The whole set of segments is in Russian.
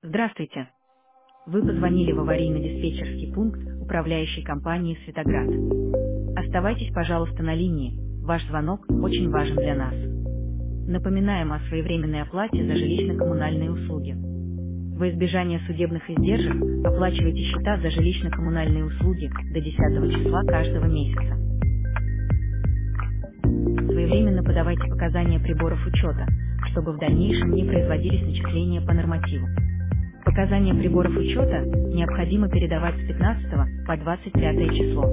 Здравствуйте. Вы позвонили в аварийно-диспетчерский пункт управляющей компании «Светоград». Оставайтесь, пожалуйста, на линии. Ваш звонок очень важен для нас. Напоминаем о своевременной оплате за жилищно-коммунальные услуги. Во избежание судебных издержек оплачивайте счета за жилищно-коммунальные услуги до 10 числа каждого месяца. Своевременно подавайте показания приборов учета, чтобы в дальнейшем не производились начисления по нормативу. Показания приборов учета необходимо передавать с 15 по 25 число.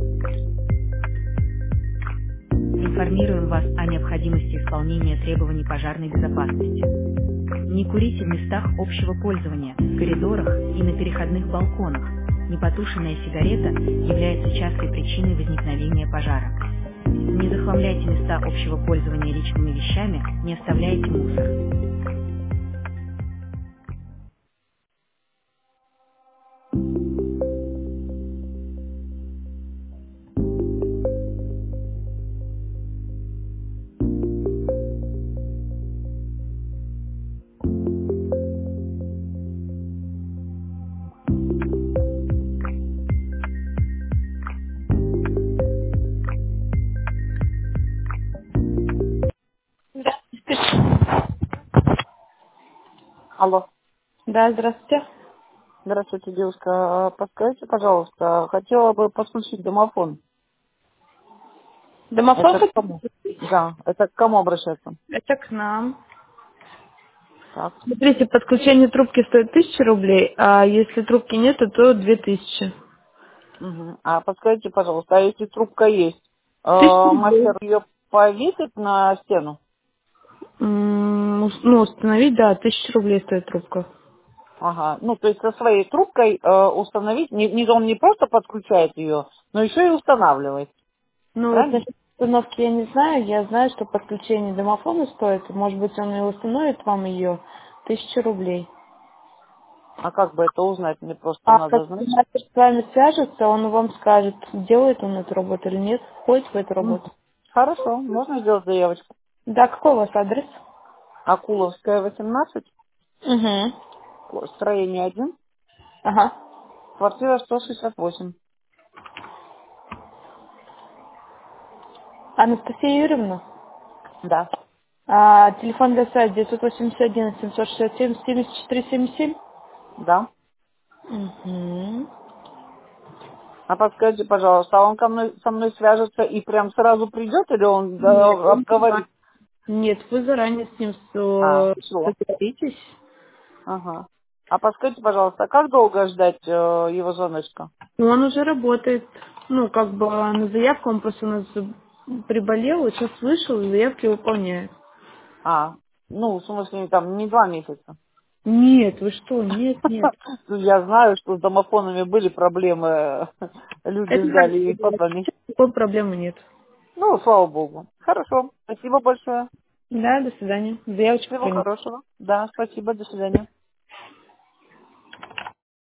Информируем вас о необходимости исполнения требований пожарной безопасности. Не курите в местах общего пользования, в коридорах и на переходных балконах. Непотушенная сигарета является частой причиной возникновения пожара. Не захламляйте места общего пользования личными вещами, не оставляйте мусор. Алло. Да, здравствуйте. Здравствуйте, девушка. Подскажите, пожалуйста, хотела бы подключить домофон. Домофон Это к хотите кому? купить? Да, это к кому обращаться? Это к нам. Так. Смотрите, подключение трубки стоит 1000 рублей, а если трубки нету, то 2000. Угу. А подскажите, пожалуйста, а если трубка есть, 1000 рублей. мастер ее повесит на стену? Ну, установить, да, 1000 рублей стоит трубка. Ага. Ну, то есть со своей трубкой установить, он не просто подключает ее, но еще и устанавливает. Ну, вот Правильно? насчет установки я не знаю. Я знаю, что подключение домофона стоит. Может быть, он и установит вам ее 1000 рублей. А как бы это узнать? Мне просто А надо как знать. мастер с вами свяжется, он вам скажет, делает он эту работу или нет, входит в эту Мгм. работу. Хорошо, можно сделать заявочку. Да, какой у вас адрес? Акуловская, 18, Угу. строение 1. Ага. Квартира 168. Анастасия Юрьевна. Да, Телефон для сайта 981 767 7477. да. Угу. А подскажите, пожалуйста, а он со мной свяжется и прям сразу придет или он Нет, обговорит? нет, вы заранее с ним Все. договоритесь. Ага. А подскажите, пожалуйста, а как долго ждать его звоночка? И он уже работает. Ну, как бы на заявку он просто у нас приболел, вот сейчас вышел и заявки выполняет. Ну, в смысле, там, не 2 месяца. Нет, вы что, нет, нет. Ну, я знаю, что с домофонами были проблемы, люди Это ждали раньше и по было, 2 месяца. сейчас такой проблемы нет. Ну, слава богу. Хорошо, спасибо большое. Да, до свидания. Заявочку Всего принято. хорошего. Да, спасибо, до свидания.